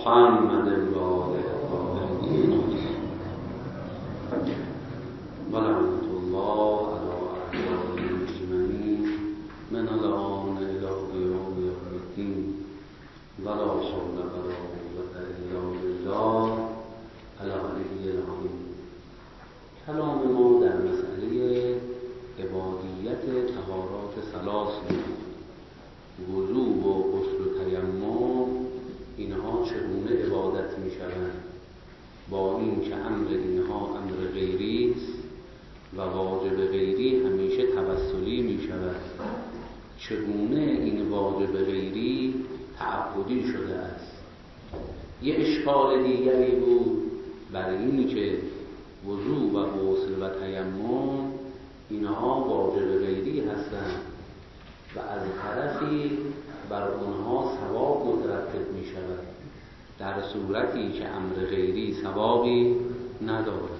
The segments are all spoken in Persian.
محمد الله و لعنت الله علی اعدائهم اجمعین من الآن الی یوم الدین ولا حول ولا قوة الا بالله العلی العظیم. کلام ما در مسئله عبادیت طهارات ثلاث بود. وضو و غسل و تیمم اینها چگونه عبادت می شوند، با این که امر اینها امر غیری است و واجب غیری همیشه توسلی می شود، چگونه این واجب غیری تعبدی شده است. یه اشکال دیگری بود بر این که وضو و غسل و تیمم اینها واجب غیری هستند و از طرفی بر آنها ثواب مترتب می شود، در صورتی که امر غیری ثوابی ندارد.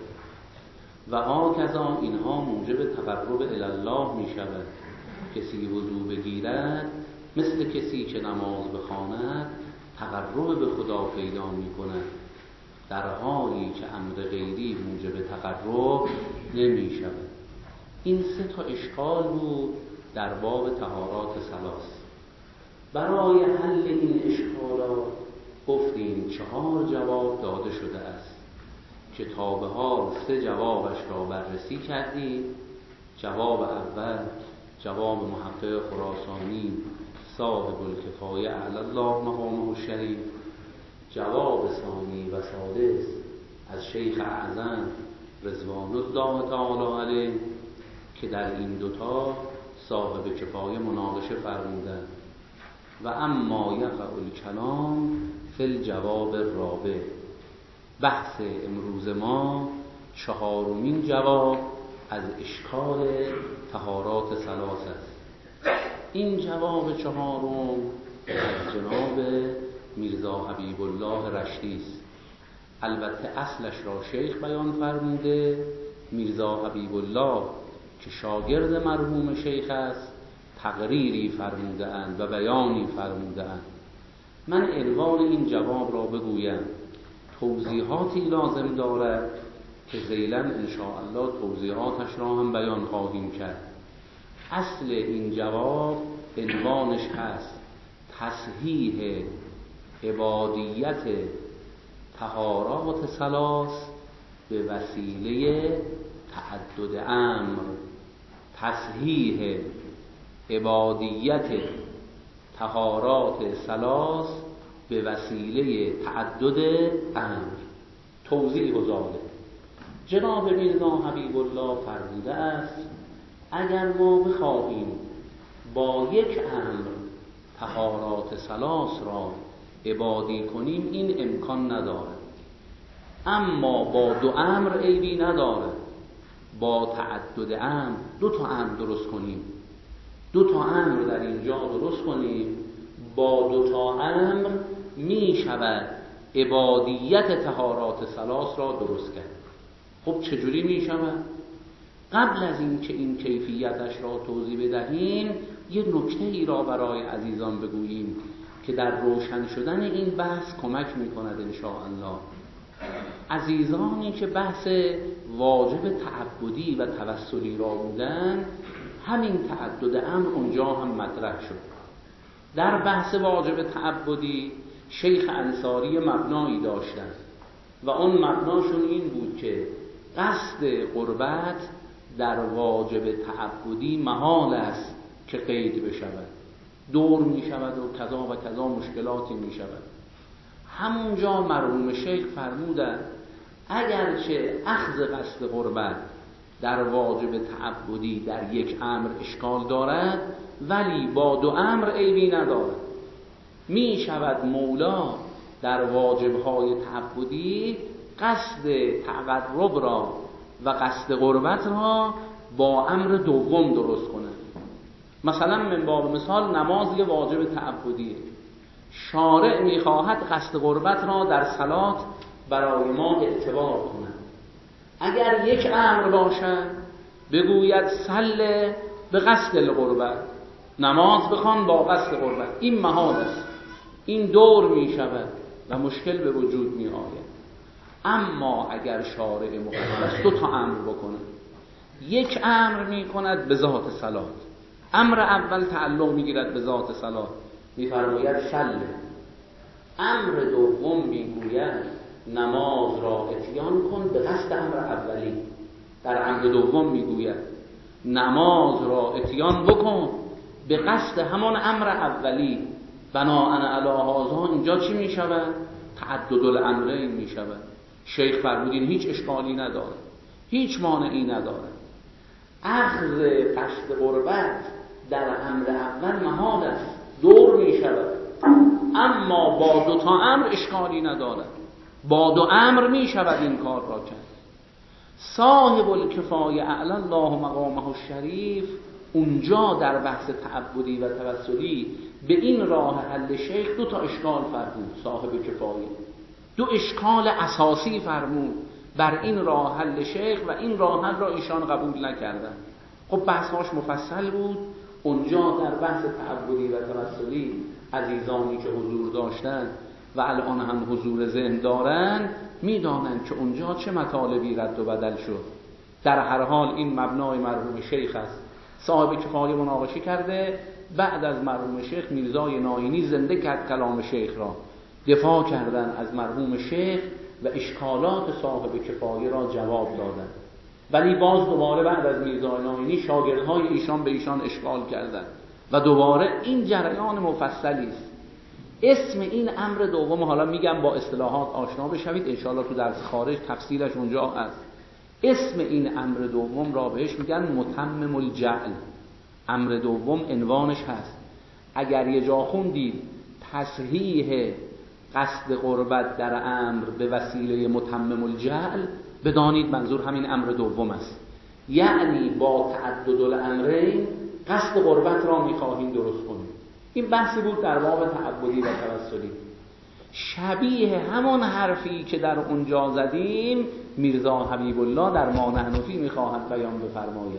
و هاکذا اینها موجب تقرب الی الله می شود. کسی وضو بگیرد مثل کسی که نماز بخواند تقرب به خدا پیدا می کند، در حالی که امر غیری موجب تقرب نمی شود. این سه تا اشکال بود در باب طهارات ثلاث. برای حل این اشکالات گفتیم 4 جواب داده شده است که تا به حال 3 جوابش را بررسی کردیم. جواب اول جواب محقق خراسانی صاحب الکفایه اعلی الله مقامه الشریف، جواب ثانی و سادس از شیخ اعظم رضوان الله تعالی علیه که در این دوتا صاحب کفایه مناقشه فرمودند. و اما یقع الکلام فی الجواب الرابع، بحث امروز ما 4مین جواب از اشکال طهارات ثلاث است. این جواب 4م از جناب میرزا حبیب الله رشتی است. البته اصلش را شیخ بیان فرموده. میرزا حبیب الله که شاگرد مرحوم شیخ است تقریری فرموده اند و بیانی فرموده اند. من عنوان این جواب را بگویم، توضیحاتی لازم دارد که ذیلاً انشاءالله توضیحاتش را هم بیان خواهیم کرد. اصل این جواب عنوانش هست تصحیح عبادیت طهارات ثلاث به وسیله تعدد امر. تصحیح عبادیت طهارات ثلاث به وسیله تعدد امر. توضیح و ذالک جناب میرزا حبیب الله فرموده است اگر ما بخواهیم با یک امر طهارات ثلاث را عبادی کنیم این امکان ندارد، اما با 2 امر عیبی ندارد. با تعدد امر 2 تا امر درست کنیم، 2 تا امر در اینجا درست کنیم، با 2 تا امر می شود عبادیت طهارات ثلاث را درست کرد. خب چجوری می شود؟ قبل از این که این کیفیتش را توضیح بدهیم یه نکته ای را برای عزیزان بگوییم که در روشن شدن این بحث کمک می کند انشاءالله. عزیزانی که بحث واجب تعبدی و توسلی را بودن، همین تعدد امر اونجا هم مطرح شد. در بحث واجب تعبدی شیخ انصاری مبنایی داشتن و اون مبناشون این بود که قصد قربت در واجب تعبدی محال است که قید بشود، دور می شود و کذا و کذا مشکلاتی می شود. همونجا مرحوم شیخ فرمودند اگرچه اخذ قصد قربت در واجب تعبدی در یک امر اشکال دارد ولی با 2 امر عیبی ندارد. می شود مولا در واجبهای تعبدی قصد تقرب را و قصد قربت را با امر دوم درست کند. مثلا من باب مثال نماز یه واجب تعبدیه، شارع میخواهد قصد قربت را در صلات برای ما اعتبار کند. اگر یک امر باشد بگوید صل به قصد القربت، نماز بخوان با قصد قربت، این محال است، این دور می شود. و مشکل به وجود می آید. اما اگر شارع مقدس دو تا امر بکنه، یک امر می کند به ذات صلات، امر اول تعلق می گیرد به ذات صلات، می فرماید صله. امر دوم می گوید نماز را اتیان کن به قصد امر اولی. در امر دوم می گوید نماز را اتیان بکن به قصد همان امر اولی. بناء علی هذا اینجا چی می شود؟ تعدد الامرین می شود. شیخ فرمودین هیچ اشکالی نداره، هیچ مانعی نداره. اخذ قصد قربت در امر اول محال است، دور می شود. اما با دو تا امر اشکالی نداره، با دو امر می شود این کار را کرد. صاحب الکفایه اعلی الله مقامه الشریف اونجا در بحث تعبدی و توسلی به این راه حل شیخ دو تا اشکال فرمود. صاحب کفایه دو اشکال اساسی فرمود بر این راه حل شیخ و این راه حل را ایشان قبول نکردن. خب بحثاش مفصل بود. اونجا در بحث تعبدی و توسلی عزیزانی که حضور داشتن و الان هم حضور ذهن دارن میدانند که اونجا چه مطالبی رد و بدل شد. در هر حال این مبنای مرحوم شیخ است. صاحب کفایه مناقشه کرده، بعد از مرحوم شیخ میرزای ناینی زنده کرد کلام شیخ را، دفاع کردن از مرحوم شیخ و اشکالات صاحب کفایه را جواب دادن. ولی باز دوباره بعد از میرزای ناینی شاگردهای ایشان به ایشان اشکال کردند و دوباره این جریان مفصلی است. اسم این امر دوم، حالا میگم با اصطلاحات آشنا بشوید انشاءالله تو درس خارج تفصیلش اونجا هست. اسم این امر دوم را بهش میگن متمم الجعل. امر دوم عنوانش هست. اگر یه جا خوندید تصحیح قصد قربت در امر به وسیله متمم الجعل، بدانید منظور همین امر دوم است. یعنی با تعدد الامرین قصد قربت را میخواهیم درست کنیم. این بحثی بود در باب تعبدی و توسلی. شبیه همون حرفی که در اونجا زدیم میرزا حبیب الله در ما نحن فیه میخواهد بیان بفرماید.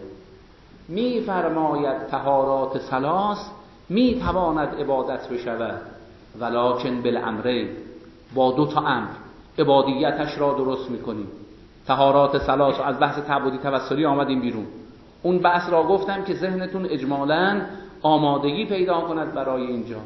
میفرماید طهارات ثلاث میتواند عبادت بشود، ولکن بالامرین، با دو تا امر عبادیتش را درست میکنیم. طهارات ثلاث از بحث تعبدی توسلی آمدیم بیرون. اون بحث را گفتم که ذهنتون اجمالاً آمادگی پیدا کند برای اینجا.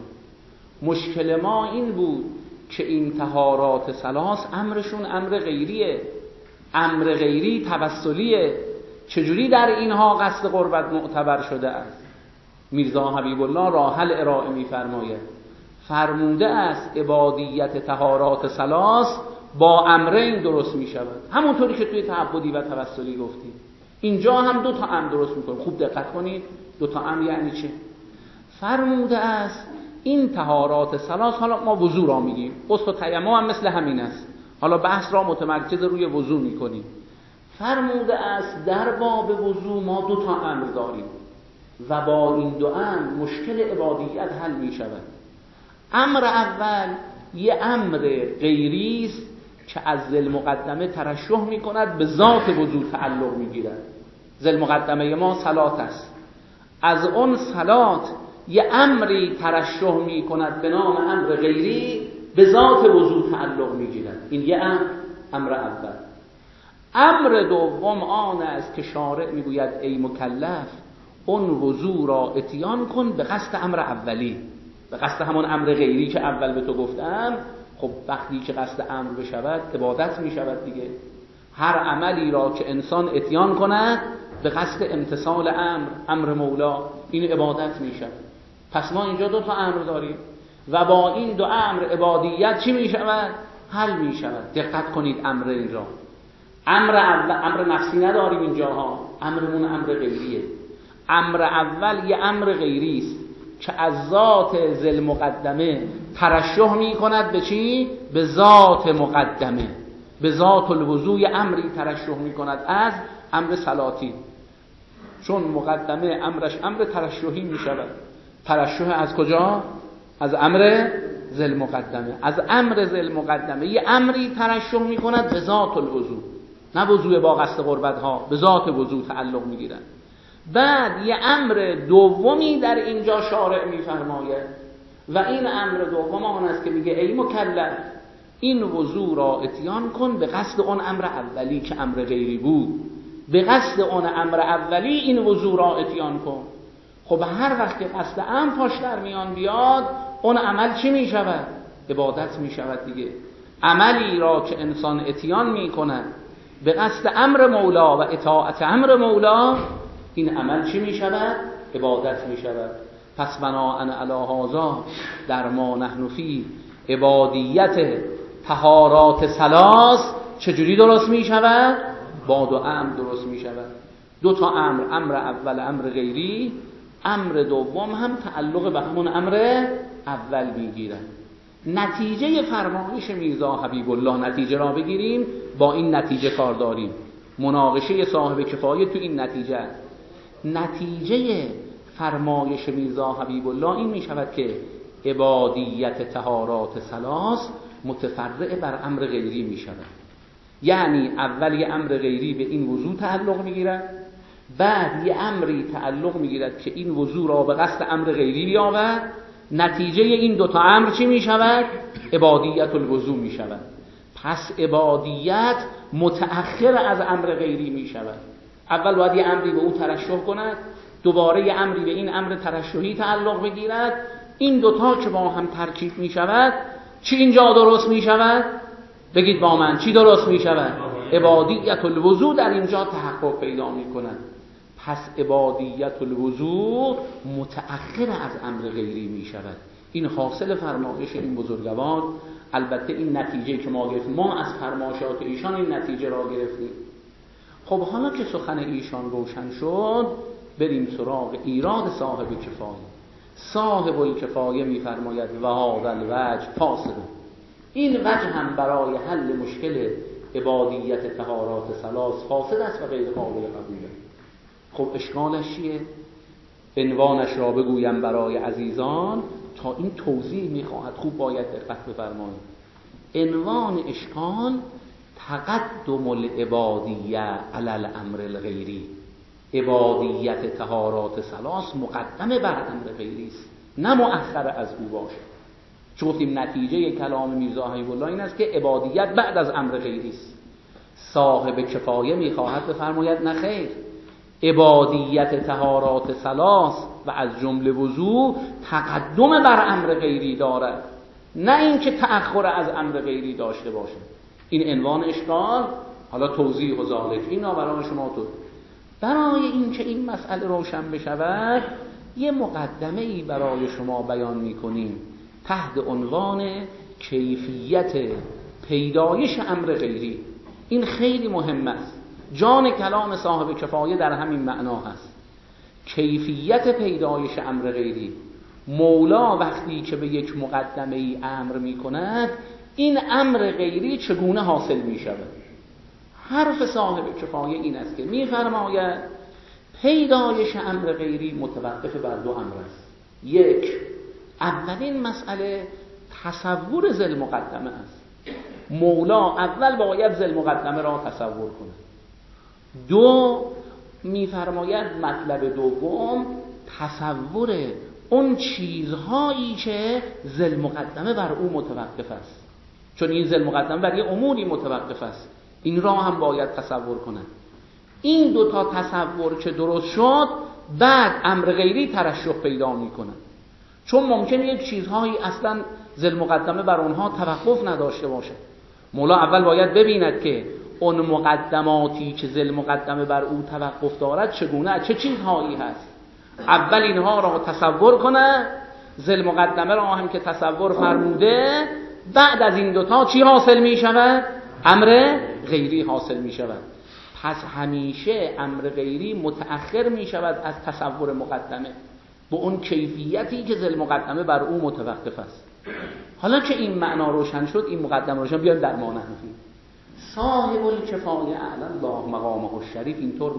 مشکل ما این بود که این طهارات ثلاث امرشون امر غیریه، امر غیری توسلیه. چجوری در اینها قصد قربت معتبر شده است؟ میرزا حبیب الله راه حل ارائه می‌فرماید. فرموده است عبادیت طهارات ثلاث با امرین درست می‌شود، همونطوری که توی تعبدی و توسلی گفتیم. اینجا هم دو تا امر درست می‌کنیم. خوب دقت کنید دو تا امر یعنی چه؟ فرموده است این طهارات ثلاث، حالا ما وضو را میگیم، غسل و تیمم هم مثل همین است، حالا بحث را متمرکز روی وضو میکنیم. فرموده است در باب وضو ما دو تا امر داریم و با این دو امر مشکل عبادیت حل میشود. امر اول یه امر غیری است که از ذل مقدمه ترشح میکند، به ذات وضو تعلق میگیرد. ذل مقدمه ما صلات است، از اون صلات یه امری ترشح می کند به نام امر غیری، به ذات وضو تعلق می گیرد. این یه امر اول. امر دوم آن است که شارع می گوید ای مکلف اون وضو را اتیان کن به قصد امر اولی، به قصد همون امر غیری که اول به تو گفتم. خب وقتی که قصد امر بشود عبادت می شود دیگه. هر عملی را که انسان اتیان کند به قصد امتثال امر مولا، این عبادت می شود. پس ما اینجا دو تا امر داریم و با این دو امر عبادیت چی می شود؟ حل می شود. دقت کنید امر این را. امر اول امر نفسی نداریم اینجاها، امرمون امر غیریه. امر اول یه امر غیری است که از ذات ذل مقدمه ترشح می کند به چی؟ به ذات مقدمه، به ذات الوضوء امری ترشح می کند از امر صلاتی، چون مقدمه امرش امر ترشحی می شود. ترشح از کجا؟ از امر ذل مقدمه. از امر ذل مقدمه یه امری ترشح می کند به ذات الوضوء، نه وضوء با قصد قربت ها، به ذات وضوء تعلق می گیرند. بعد یه امر دومی در اینجا شارع می فرماید و این امر دوم آن است که میگه ای مکلف این وضو را اتیان کن به قصد اون امر اولی که امر غیری بود. به قصد اون امر اولی این وضو را اتیان کن. خب هر وقت که قصد امر پاش در میان بیاد، اون عمل چی می شود؟ عبادت می شود دیگه. عملی را که انسان اتیان می کند به قصد امر مولا و اطاعت امر مولا، این عمل چی می شود؟ عبادت می شود. پس بناءً علی هذا در ما نحن فی عبادیت طهارات ثلاث چجوری درست می شود؟ با دو امر درست می شود. دو تا امر، امر اول امر غیری، امر دوم هم تعلق به همون امر اول می گیرد. نتیجه فرمایش میرزا حبیب الله، نتیجه را بگیریم، با این نتیجه کار داریم. مناقشه صاحب کفایه تو این نتیجه است. نتیجه فرمایش میرزا حبیب الله این می شود که عبادیت طهارات ثلاث متفرع بر امر غیری می شود. یعنی اول یه امر غیری به این وضو تعلق می گیرد، بعد یه امری تعلق می گیرد که این وضو را به قصد امر غیری بیاورد. نتیجه این دوتا امر چی می شود؟ عبادیت الوضو می شود. پس عبادیت متأخر از امر غیری می شود. اول باید یه امری به او ترشح کند، دوباره یه امری به این امر ترشحی تعلق بگیرد. این دوتا که با هم ترکیب می شود، چی اینجا درست می شود؟ بگید با من، چی درست می شود؟ عبادیت الوضو در اینجا تحقق پیدا می کند. پس عبادیت الوضو متأخر از امر غیری می شود. این حاصل فرمایش این بزرگوار. البته این نتیجه که ما گرفتیم، ما از فرمایشات ایشان این نتیجه را گرفتیم. خب حالا که سخن ایشان روشن شد، بریم سراغ ایراد صاحب کفایه. صاحب الکفایه می فرماید و هذا الوجه فاصل. این وجه هم برای حل مشکل عبادیت طهارات ثلاث فاسد است و غیر قابل قبوله. خب اشکالش چیه؟ عنوانش را بگویم برای عزیزان تا این توضیح میخواهد، خوب باید دقت بفرمایید. عنوان اشکال تقدم العبادیه علی الامر الغیری. عبادیت طهارات ثلاث مقدمه بر امر غیری است، نه مؤخر از او باشه. چون گفتیم نتیجه کلام میرزا حبیب الله این است که عبادیت بعد از امر غیری است. صاحب کفایه میخواهد بفرماید نه خیر، عبادیت طهارات ثلاث و از جمله وضو تقدم بر امر غیری دارد، نه اینکه تأخر از امر غیری داشته باشه. این عنوان اشکال. حالا توضیح و ذالک اینا برای شما تو. برای اینکه این مسئله روشن بشود، یه مقدمه‌ای برای شما بیان می‌کنیم تحت عنوان کیفیت پیدایش امر غیری. این خیلی مهم است. جان کلام صاحب کفایه در همین معنا هست. کیفیت پیدایش امر غیری. مولا وقتی که به یک مقدمه‌ای امر می‌کند، این امر غیری چگونه حاصل می‌شود؟ حرف صاحب کفایه این است که می‌فرماید پیدایش امر غیری متوقف بر دو امر است. یک، اولین مسئله تصور ذل مقدمه است. مولا اول باید ذل مقدمه را تصور کند. دو، می‌فرماید مطلب دوم تصور اون چیزهایی که ذل مقدمه بر او متوقف است. چون این ذل مقدمه بر یه اموری متوقف است، این را هم باید تصور کنند. این دو تا تصور که درست شد، بعد امر غیری ترشح پیدا می‌کند. چون ممکنه یک چیزهایی اصلا ذل مقدمه بر اونها توقف نداشته باشه. مولا اول باید ببیند که اون مقدماتی که ذل مقدمه بر او توقف دارد چگونه، چه چیزهایی هست. اول اینها را تصور کنه، ذل مقدمه را هم که تصور فرموده، بعد از این دوتا چی حاصل می شود؟ امر غیری حاصل می شود. پس همیشه امر غیری متأخر می شود از تصور مقدمه با اون کیفیتی که ذل مقدمه بر او متوقف است. حالا که این معنا روشن شد، این مقدمه روشن، بیایم در ما نحنفی. صاحب الکفایه اعلی الله مقامه الشریف اینطور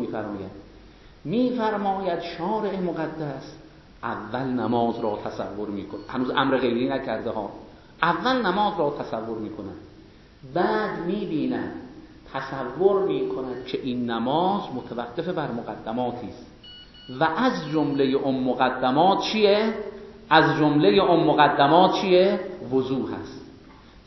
میفرماید شارع مقدس اول نماز را تصور میکنه. هنوز امر غیری نکرده ها. اول نماز را تصور میکنه، بعد میبیند، تصور میکند که این نماز متوقف بر مقدماتی است و از جمله اون مقدمات چیه؟ از جمله اون مقدمات چیه؟ وضو هست.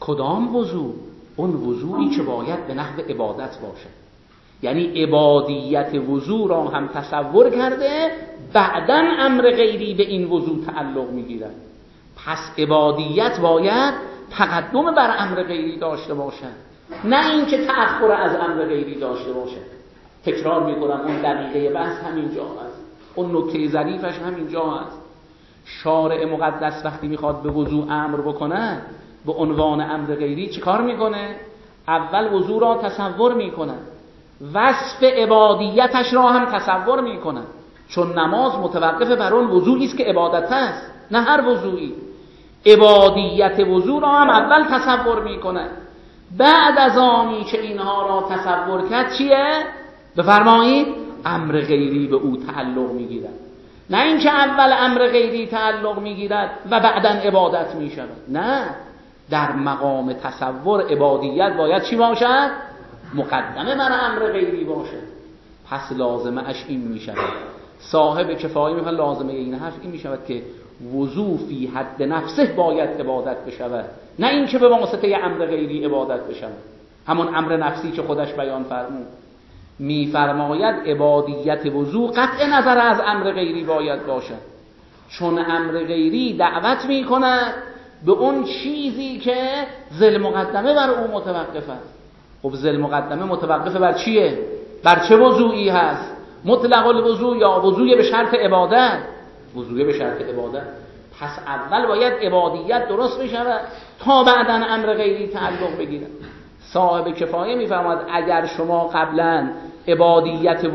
کدام وضو؟ اون وضوعی که باید به نحو عبادت باشه. یعنی عبادیت وضو را هم تصور کرده، بعداً امر غیری به این وضو تعلق میگیرد. پس عبادیت باید تقدم بر امر غیری داشته باشد، نه اینکه تأخر از امر غیری داشته باشد. تکرار میکنم، اون دقیقه بحث همینجا است، اون نکته ظریفش همینجا است. شارع مقدس وقتی میخواد به وضو امر بکنه، به عنوان امر غیری چی کار میکنه؟ اول وضو را تصور میکنه، وصف عبادیتش را هم تصور میکنه، چون نماز متوقف بر اون وضوئی است که عبادت است، نه هر وضوئی. عبادیت وضو را هم اول تصور میکنه، بعد از آنی که اینها را تصور کرد چیه؟ بفرمایید امر غیری به او تعلق میگیرد. نه اینکه اول امر غیری تعلق میگیرد و بعداً عبادت میشود. نه، در مقام تصور عبادیت باید چی باشد؟ مقدمه بر امر غیری باشد. پس لازمه اش این میشود. صاحب کفایه میگه لازمه این حرف این میشود که وضو فی حد نفسه باید عبادت بشود، نه اینکه به واسطه امر غیری عبادت بشود. همون امر نفسی که خودش بیان فرمود. میفرماید عبادیت وضو قطع نظر از امر غیری باید باشد، چون امر غیری دعوت میکند به اون چیزی که ذل مقدمه بر او متوقف است. خب ذل مقدمه متوقف بر چیه؟ بر چه وضوئی هست؟ مطلق الوضو یا وضوی به شرط عبادت؟ وضوی به شرط عبادت. پس اول باید عبادیت درست بشود تا بعداً امر غیری تعلق بگیرد. صاحب کفایه میفرماید اگر شما قبلا عبادیت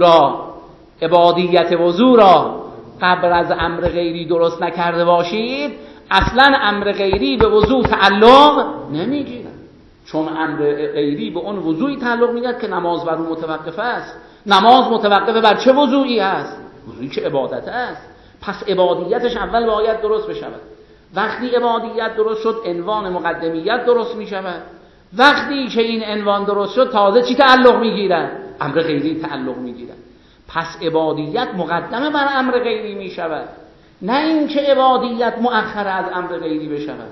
وضو را قبل از امر غیری درست نکرده باشید، اصلا امر غیری به وضو تعلق نمیگیرد، چون امر غیری به اون وضوعی تعلق میگیرد که نماز بر اون متوقف است. نماز متوقف بر چه وضوعی است؟ وضوعی که عبادت است. پس عبادیتش اول باید درست بشود. وقتی عبادیت درست شد عنوان مقدمیت درست میشود. وقتی که این عنوان درست شد تازه چی تعلق میگیرد؟ امر غیری تعلق میگیرد. پس عبادیت مقدمه بر امر غیری میشود، نه اینکه عبادیت مؤخر از امر غیری بشود.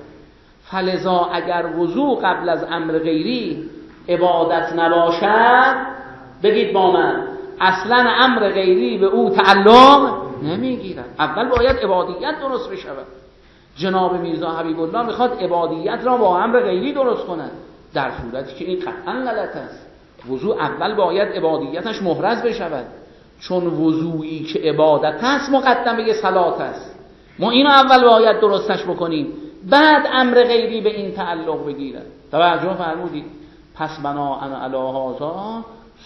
فلذا اگر وضو قبل از امر غیری عبادت نباشد، بگید با من، اصلا امر غیری به او تعلق نمیگیرد. اول باید عبادیت درست بشود. جناب میرزا حبیب الله میخواد عبادیت را با امر غیری درست کند، در صورتی که این قطعا غلط است. وضو اول باید عبادیتش محرز بشود، چون وضویی که عبادت است مقدمه صلات است. ما اینو اول باید درستش بکنیم، بعد امر غیری به این تعلق بگیرد. توجه فرمودید؟ پس بناء علی هذا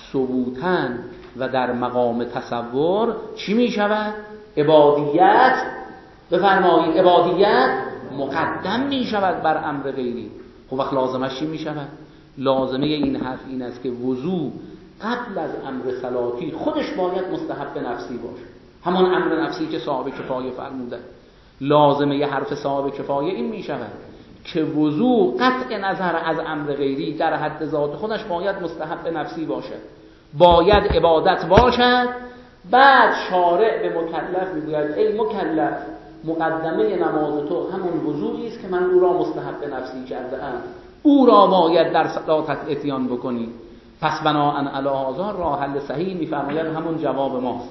ثبوتاً و در مقام تصور چی می شود؟ عبادیت، بفرمایید عبادیت مقدم می شود بر امر غیری. خب وقت لازمش چی می شود؟ لازمه این حرف این است که وضو قبل از امر صلاتی خودش باید مستحب نفسی باشه، همون امر نفسی که صاحب کفایه فرموده. لازمه ی حرف صاحب کفایه این می شود که وضو قطع نظر از امر غیری در حد ذات خودش باید مستحب نفسی باشد، باید عبادت باشد. بعد شارع به مکلف میگوید ای مکلف، مقدمه نماز تو همون وضوئی است که من او را مستحب نفسی کرده ام، او را باید در صلاتت اتیان بکنی. پس بناء علی هذا راه حل صحیح میفرماید همون جواب ماست.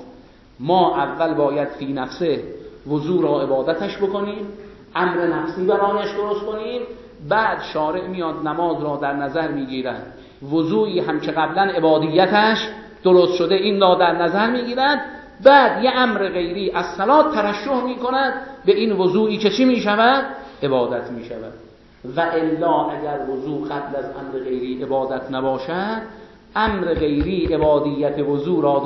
ما اول باید فی نفسه وضو را عبادتش بکنیم، امر نفسی برایش درست کنیم. بعد شارع میاد نماز را در نظر میگیرد، وضوئی هم که قبلا عبادیتش درست شده این را در نظر میگیرد. بعد یه امر غیری از صلات ترشح میکند به این وضوئی که چی میشود؟ عبادت میشود. و الا اگر وضو قبل از امر غیری عبادت نباشد، امر غیری عبادیت وضو را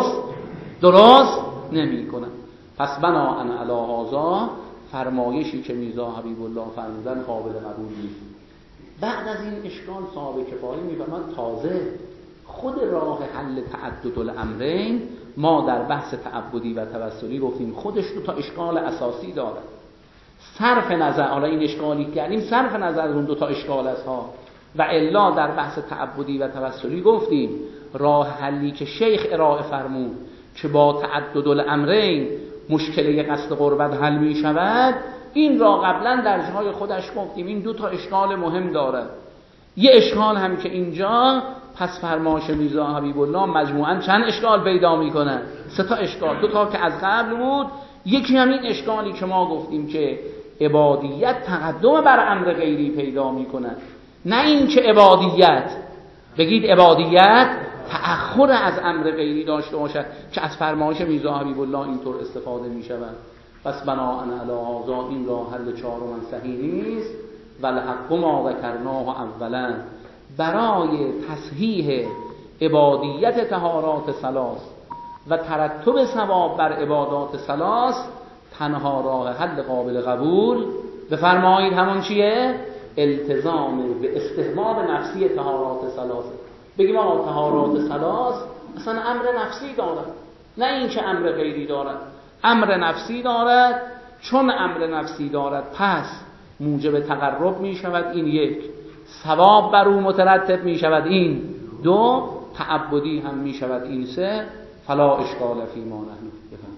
درست نمی کند. پس بناء علی هذا فرمایشی که میرزا حبیب الله فرمودن قابل قبول نیست. بعد از این اشکال صاحب کفایه میفرماید تازه خود راه حل تعدد الامرین ما در بحث تعبدی و توسلی گفتیم خودش دو تا اشکال اساسی داره. صرف نظر، حالا این اشکالی کردیم صرف نظر از اون دو تا اشکال است ها، و الا در بحث تعبدی و توسلی گفتیم راه حلی که شیخ ارائه فرمود که با تعدد الامرین مشکل قصد قربت حل می شود، این را قبلا در جای خودش گفتیم. این دو تا اشکال مهم داره. یه اشکال هم که اینجا پس فرمایش میرزا حبیب الله مجموعاً چند اشکال پیدا میکنه؟ 3 تا اشکال. 2 تا که از قبل بود، یکی همین اشکالی که ما گفتیم که عبادیت تقدم بر امر غیری پیدا میکنه، نه این که عبادیت بگید عبادیت تأخر از امر غیری داشته باشد که از فرمایش میرزا حبیب الله اینطور استفاده میشود. پس بناء علی هذا این را حل چهارم صحیح نیست. والحق ما ذکرناه اولا، برای تصحیح عبادیت طهارات ثلاث و ترتب ثواب بر عبادات ثلاث تنها راه حل قابل قبول بفرمایید همون چیه؟ التزام به استحباب نفسی طهارات ثلاث. بگیم آقا طهارات ثلاث اصلا امر نفسی دارد، نه این که امر غیری دارد. امر نفسی دارد. چون امر نفسی دارد پس موجب تقرب می شود، این 1. ثواب بر او مترتب می شود، این 2. تعبدی هم می شود، این 3. فلا اشکال فی ما نحن.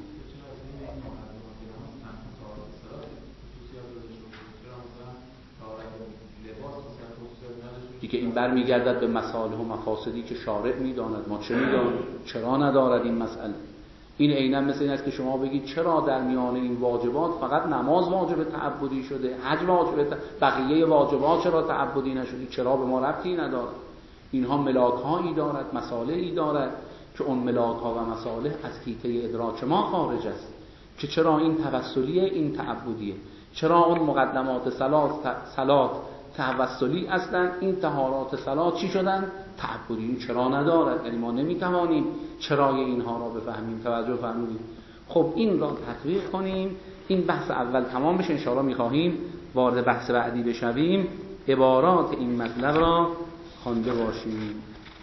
دیگه این برمیگردد به مصالح و مفاسدی که شارع میداند. ما چه میدانیم؟ چرا ندارد این مسئله؟ این عیناً مثل این است که شما بگید چرا در میان این واجبات فقط نماز واجب تعبدی شده، حج واجب، بقیه واجبات چرا تعبدی نشده؟ چرا به ما ربطی ندارد؟ اینها ملاک‌هایی دارد، مصالحی دارد که اون ملاک‌ها و مصالح از حیطه ادراک ما خارج است، که چرا این توسلیه، این تعبدیه، چرا اون مقدمات صلات توسلی هستند، این طهارات صلات چی شدن؟ تعبدی. این چرا ندارد؟ یعنی ما نمیتوانیم چرای اینها را بفهمیم. توجه فرمودید؟ خب این را تطبیق کنیم. این بحث اول تمام بشه، ان شاء الله می‌خواهیم وارد بحث بعدی بشویم. عبارات این مطلب را خوانده باشیم.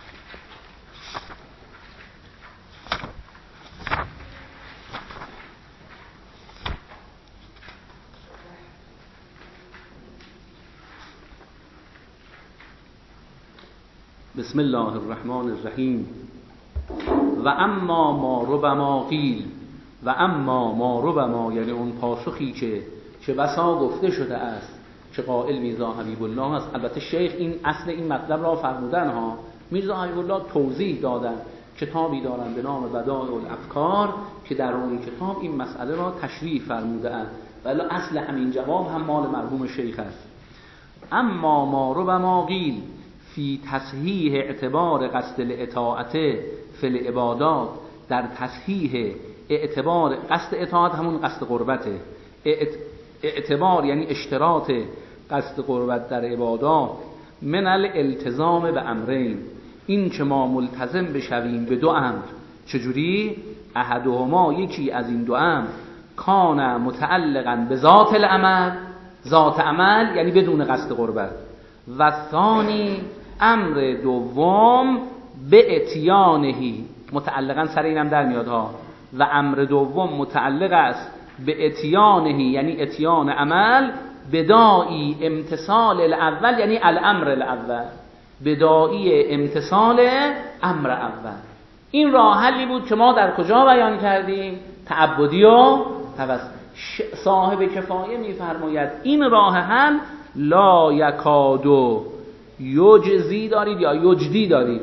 بسم الله الرحمن الرحیم. و اما ما ربما قیل، و اما ما ربما یعنی اون پاسخی که چه بسا گفته شده است که قائل میرزا حبیب الله است. البته شیخ این اصل این مطلب را فرمودن ها، میرزا حبیب الله توضیح دادن، کتابی دارن به نام بدائع الافکار که در اون کتاب این مسئله را تشریح فرموده اند، ولی اصل همین جواب هم مال مرحوم شیخ است. اما ما ربما قیل فی تصحیح اعتبار قصد الاطاعت فی العبادات، در تصحیح اعتبار قصد اطاعت همون قصد قربته، اعتبار یعنی اشتراط قصد قربت در عبادات، من الالتزام به امرین، این که ما ملتزم بشویم به 2 امر. چجوری؟ احدهما یکی از این 2 امر کان متعلقا به ذات العمل، ذات عمل یعنی بدون قصد قربت، و ثانی امر دوم به اتیانهی، متعلقا سر اینم در میاد ها، و امر دوم متعلق است به اتیانهی یعنی اتیان عمل، بدائی امتثال الاول یعنی الامر الاول، بدائی امتثال امر اول. این راه حلی بود که ما در کجا بیان کردیم؟ تعبدی و صاحب کفایه میفرماید این راه حل لا یکادو یجزی دارید یا یجدی دارید؟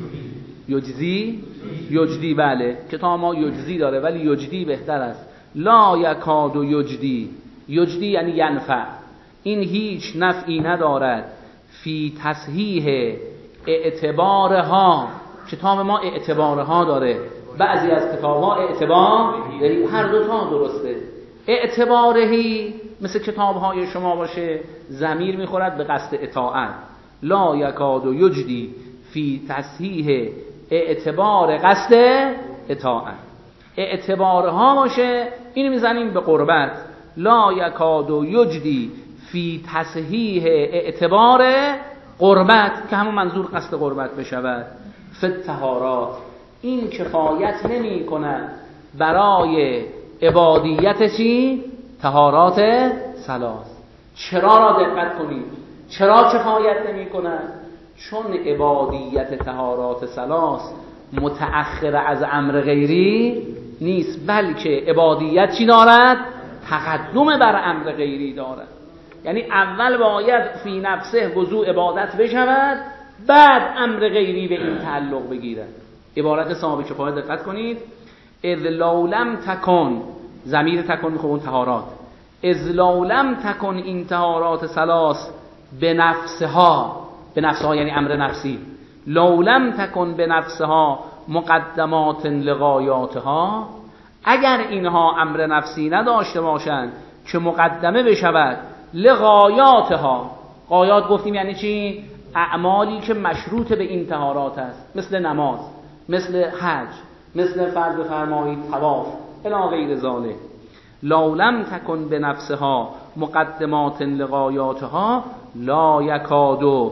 یجدی بله، کتاب ما یجزی داره ولی یجدی بهتر است. لا یکادو یجدی یعنی ینفع، این هیچ نفعی ندارد. فی تصحیح اعتبارها، کتاب ما اعتبارها داره، بعضی از کتاب‌ها اعتبار یعنی هر 2 تا درسته. اعتبارهی مثل کتاب‌های شما باشه ضمیر میخورد به قصد اطاعت. لا یکاد و یجدی فی تصحیح اعتبار قصد اطاعت. اعتبارها باشه اینو میزنیم به قربت. لا یکاد و یجدی فی تصحیح اعتبار قربت که همون منظور قصد قربت بشود. فی الطهارات، این کفایت نمی کند برای عبادیت چی؟ طهارات ثلاث. چرا را دقت کنید؟ چرا کفایت نمی کند؟ چون عبادیت طهارات ثلاث متأخر از امر غیری نیست، بلکه عبادیت چی دارد؟ تقدم بر امر غیری دارد. یعنی اول باید فی نفسه وضوع عبادت بشود، بعد امر غیری به این تعلق بگیرد. عبارت صاحب کفایه دقت کنید. اذ لو لم تکن، ضمیر تکن میخواد اون طهارات، اذ لو لم تکن این طهارات ثلاث به نفسها، به نفسها یعنی امر نفسی، لو لم تکن به نفسها مقدمات لغایاتها، اگر اینها امر نفسی نداشته باشند که مقدمه بشود لغایاتها. غایات گفتیم یعنی چی؟ اعمالی که مشروط به این طهارات است، مثل نماز، مثل حج، مثل فرض فرمایید طواف الی غیر ذلک. لو لم تکن به نفسها مقدمات لغایاتها لا یکاد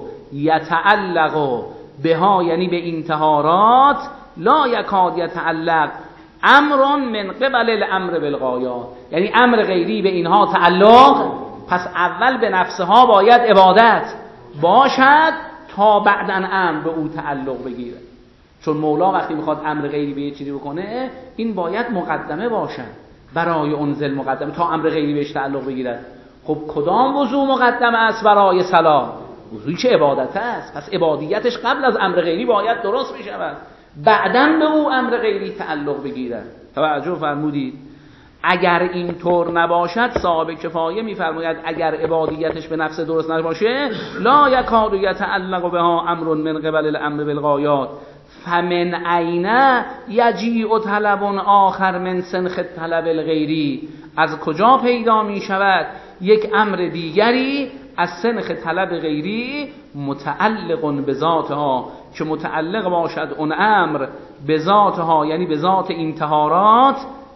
یتعلق بها، یعنی به این طهارات، لا یکاد یتعلق امر من قبل الامر بالغایات، یعنی امر غیری به اینها تعلق. پس اول به نفسها باید عبادت باشد تا بعداً امر به او تعلق بگیره. چون مولا وقتی میخواد امر غیری به یه چیزی بکنه، این باید مقدمه باشد برای انزل مقدمه تا امر غیری بهش تعلق بگیرد. خب کدام وضوع مقدمه است برای صلاة؟ وضوعی که عبادت است. پس عبادیتش قبل از امر غیری باید درست بشود، بعداً به او امر غیری تعلق بگیرد. توجه فرمودید؟ اگر این طور نباشد، صاحب کفایه میفرماید اگر عبادیتش به نفس درست نباشه، لا یکاد یتعلق بها امر من قبل الامر بالغایات، فمن عین یجیء طلب آخر من سنخ طلب الغیری، از کجا پیدا می شود یک امر دیگری از سنخ طلب غیری متعلق به ذاتها، که متعلق باشد اون امر به ذاتها، یعنی به ذات این طهارات،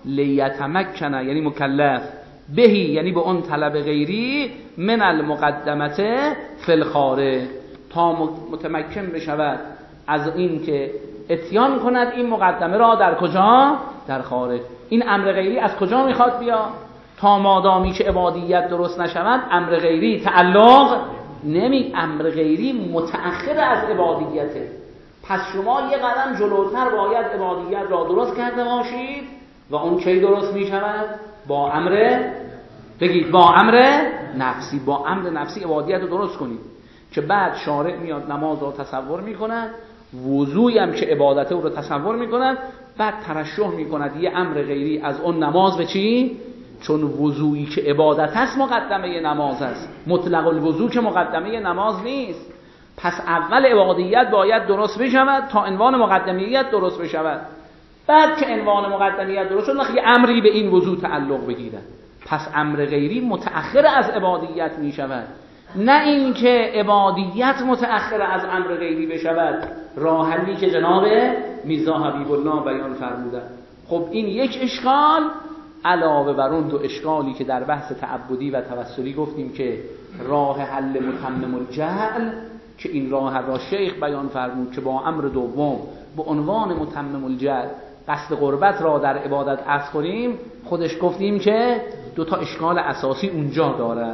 لیتمکن یعنی مکلف، بهی یعنی به اون طلب غیری، من المقدمت فی الخارج، تا متمکن بشود از این که اتیان کند این مقدمه را در کجا؟ در خارج. این امر غیری از کجا میخواد بیا؟ تا مادامی که عبادیت درست نشود امر غیری تعلق امر غیری متأخر از عبادیته. پس شما یه قدم جلوتر باید عبادیت را درست کرده باشید و اون چی درست میشود؟ با امر، بگید با امر نفسی. با امر نفسی عبادیت رو درست کنید که بعد شارع میاد نماز رو تصور میکند، وضوعی هم که عبادته رو تصور میکند، بعد ترشح میکند یه امر غیری از اون نماز به چی؟ چون وضوعی که عبادت است مقدمه نماز است، مطلق الوضوع که مقدمه نماز نیست. پس اول عبادیت باید درست بشود تا عنوان مقدمیت درست بشود، بعد که عنوان مقدمیت درست شد یه امری به این وضوع تعلق بگیرد. پس امر غیری متأخر از عبادیت می شود، نه اینکه عبادیت متأخر از امر غیری بشود. راه حلی که جناب میرزا حبیب الله بیان فرمودن. خب این یک اشکال علاوه بر اون دو اشکالی که در بحث تعبدی و توسلی گفتیم که راه حل متمم الجهل، که این راه حل را شیخ بیان فرمود که با امر دوم به عنوان متمم الجهل قصد قربت را در عبادت عطف کنیم. خودش گفتیم که دو تا اشکال اساسی اونجا داره.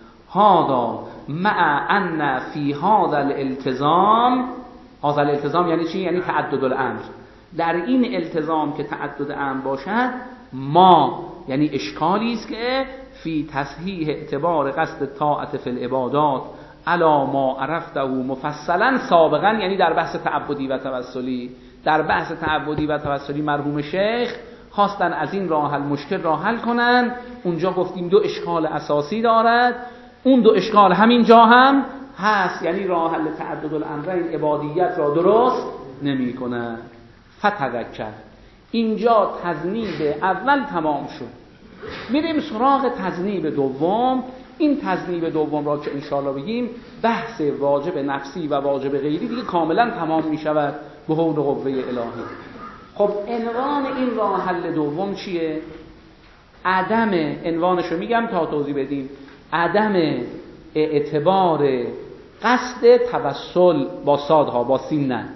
هذا مع ان فی هذا الالتزام، هذا الالتزام یعنی چی؟ یعنی تعدد الامر. در این التزام که تعدد امر باشد، ما یعنی اشکالی است که فی تصحیح اعتبار قصد طاعت فی العبادات علا ما عرفته مفصلا سابقا، یعنی در بحث تعبدی و توسلی. در بحث تعبدی و توسلی مرحوم شیخ خواستن از این راه حل مشکل را حل کنن. اونجا گفتیم دو اشکال اساسی دارد، اون دو اشکال همین جا هم هست، یعنی راه حل تعدد الامرین عبادیت را درست نمی کنه. فتذکر، اینجا تذنیب اول تمام شد، میریم سراغ تذنیب دوم. این تذنیب دوم را که انشاءالله بگیم، بحث واجب نفسی و واجب غیری دیگه کاملا تمام می شود به حول قوه الهی. خب عنوان این راه حل دوم چیه؟ عدم، عنوانش رو میگم تا توضیح بدیم، عدم اعتبار قصد توسل با صادها، با سین نه،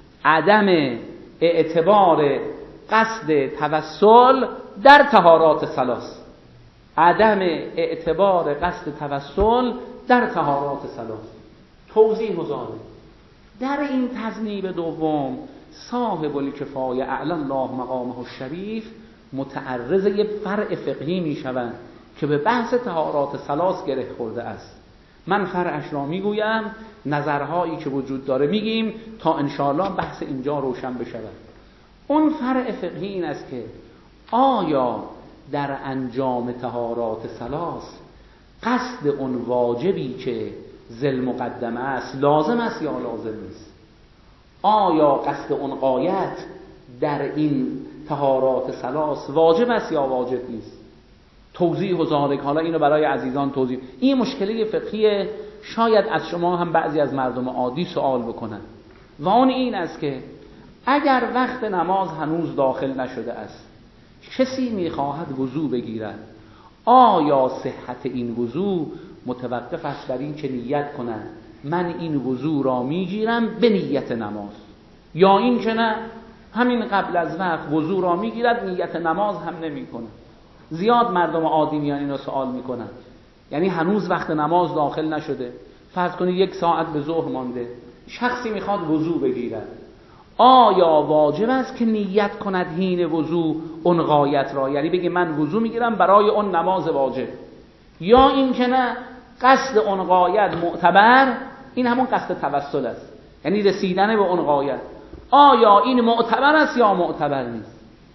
عدم اعتبار قصد توسل در طهارات ثلاث، عدم اعتبار قصد توسل در طهارات ثلاث. توضیح مزاره. در این تذنیب دوم صاحب الکفایه اعلی الله مقامه الشریف متعرض یک فرع فقهی می شود که به بحث طهارات ثلاث گره خورده است. من فرعش را میگویم، نظرهایی که وجود داره میگیم تا انشاءالله بحث اینجا روشن بشود. اون فرع فقهی این است که آیا در انجام طهارات ثلاث قصد اون واجبی که ذل مقدمه است لازم است یا لازم نیست؟ آیا قصد اون غایت در این طهارات ثلاث واجب است یا واجب نیست؟ توضیح و ذالک، حالا اینو برای عزیزان توضیح. این مشکله فقهی شاید از شما هم بعضی از مردم عادی سوال بکنن و اون این است که اگر وقت نماز هنوز داخل نشده است، کسی میخواهد وضو بگیرد، آیا صحت این وضو متوقف است بر این که نیت کنند من این وضو را میگیرم به نیت نماز، یا این که نه همین قبل از وقت وضو را میگیرد نیت نماز هم نمیکنه؟ زیاد مردم عادی میان اینو سوال میکنن. یعنی هنوز وقت نماز داخل نشده، فرض کنید 1 ساعت به ظهر مانده، شخصی میخواد وضو بگیرد، آیا واجب است که نیت کند حین وضو اون غایت را، یعنی بگه من وضو میگیرم برای اون نماز واجب، یا این که نه قصد اون غایت معتبر، این همون قصد توسل است، یعنی رسیدن به اون غایت، آیا این معتبر است یا معتبر نیست؟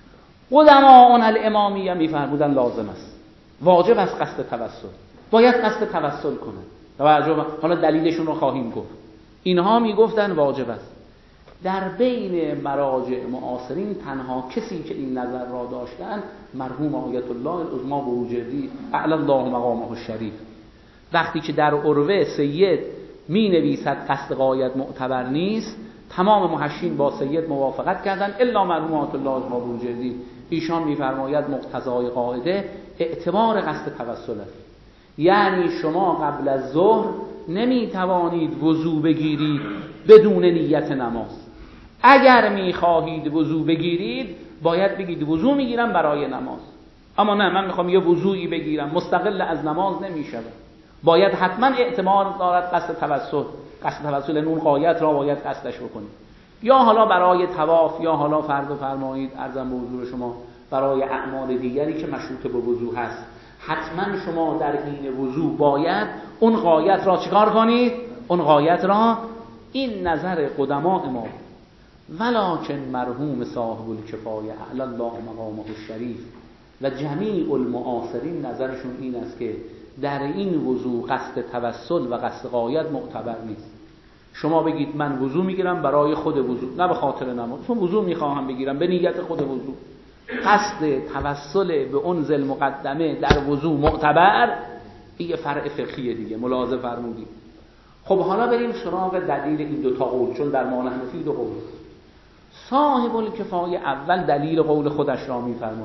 قدماء الامامیه میفرمودن لازم است، واجب است قصد توسل، باید قصد توسل کنه. توجه، حالا دلیلشون رو خواهیم گفت. اینها میگفتن واجب است. در بین مراجع معاصرین تنها کسی که این نظر را داشتن مرحوم آیت الله العظما بروجردی اعلی الله مقامه الشریف، وقتی که در عروه سید می نویسد قصد غایت معتبر نیست، تمام محشین با سید موافقت کردن الا مرحوم آیت الله العظما بروجردی. ایشان میفرماید مقتضای قاعده اعتبار قصد توسل است، یعنی شما قبل از ظهر نمیتوانید وضو بگیرید بدون نیت نماز. اگر میخواهید وضو بگیرید باید بگید وضو میگیرم برای نماز، اما نه من میخوام یه وضوعی بگیرم مستقل از نماز نمیشه، باید حتما اعتبار دارد قصد توسل. قصد توسل اون غایت را باید قصدش بکنید، یا حالا برای طواف، یا حالا فرض فرمایید ارزم به حضور شما برای اعمال دیگری که مشروط به وضو هست، حتما شما در حین وضو باید اون غایت را چیکار کنید؟ اون غایت را. این نظر قدماء ما، ولکن مرحوم صاحب الکفایه اعلی الله مقامه الشریف و جمیع المعاصرین نظرشون این است که در این وضو قصد توسل و قصد غایت معتبر نیست. شما بگید من وضو میگیرم برای خود وضو، نه به خاطر نماز، چون وضو میخواهم بگیرم به نیت خود وضو. قصد توسل به اون ذل مقدمه در وضو معتبر، این فرع فقهی دیگه ملاحظه فرمودید. خب حالا بریم سراغ دلیل این دو تا قول، چون در ما نحن فی دو قول. صاحب الکفایه اول دلیل قول خودش را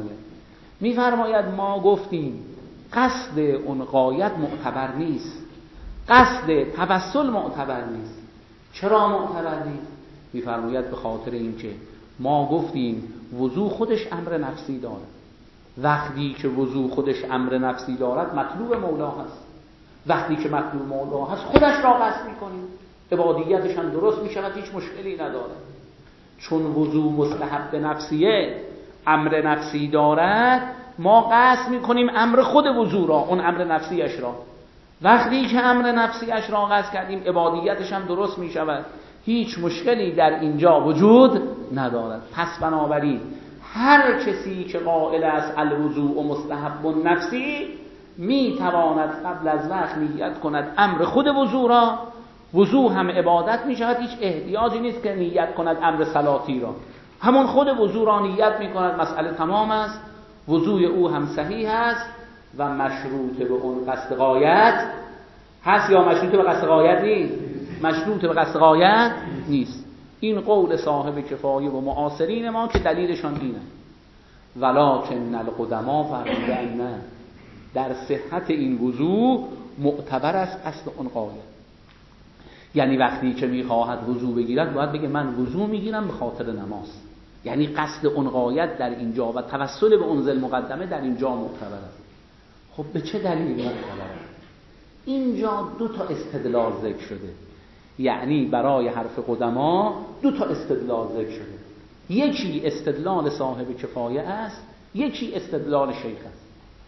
میفرماید ما گفتیم قصد اون غایت معتبر نیست، قصد توسل معتبر نیست. چرا معتبر نیست؟ میفرماید به خاطر اینکه ما گفتیم وضو خودش امر نفسی داره، وقتی که وضو خودش امر نفسی دارد مطلوب مولا هست، وقتی که مطلوب مولا هست خودش را قصد میکنیم، عبادیتش هم درست میشود، هیچ مشکلی نداره. چون وضو مستحب نفسیه، امر نفسی دارد، ما قصد میکنیم امر خود وضو را، اون امر نفسیش را. وقتی که امر نفسیش را قصد کردیم عبادیتش هم درست میشود، هیچ مشکلی در اینجا وجود ندارد. پس بنابراین هر کسی که قائل است الوضوء مستحب نفسی میتواند قبل از وقت نیت کند امر خود وضو را. وضو هم عبادت میشود، هیچ احتیاجی نیست که نیت کند امر صلاتی را، همون خود وضو را نیت میکند، مسئله تمام است. وضوء او هم صحیح است و مشروط به اون قصد غایت هست یا مشروط به قصد غایت نیست؟ مشروط به قصد غایت نیست. این قول صاحب کفایه و معاصرین ما که دلیلشان اینه. ولکن القدما فرمودند در صحت این وضوء معتبر است قصد اون غایت. یعنی وقتی که میخواهد وضو بگیرد باید بگه من وضو میگیرم به خاطر نماز، یعنی قصد اون غایت در اینجا و توسل به اون ذل مقدمه در اینجا معتبر است. خب به چه دلیلی معتبر است؟ اینجا دو تا استدلال ذکر شده، یعنی برای حرف قدما دو تا استدلال ذکر شده. یکی استدلال صاحب کفایه است، یکی استدلال شیخ است.